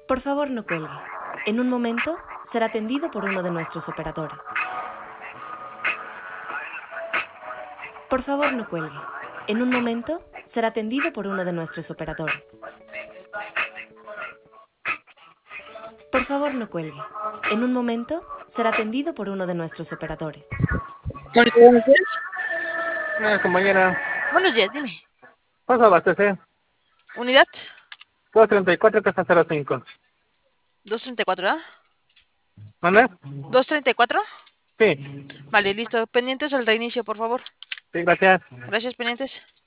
Por favor, no cuelgue. En un momento será atendido por uno de nuestros operadores. Por favor, no cuelgue. En un momento será atendido por uno de nuestros operadores. Por favor, no cuelgue. En un momento será atendido por uno de nuestros operadores. Mónica, buenos días. Compañera, Buenos días, dime. paso a abastecer. Unidad 234 Casa 05. 234, ¿ah? ¿Manda? 234. Sí, Vale, listo. Pendientes al reinicio, por favor. sí, gracias. Gracias, pendientes.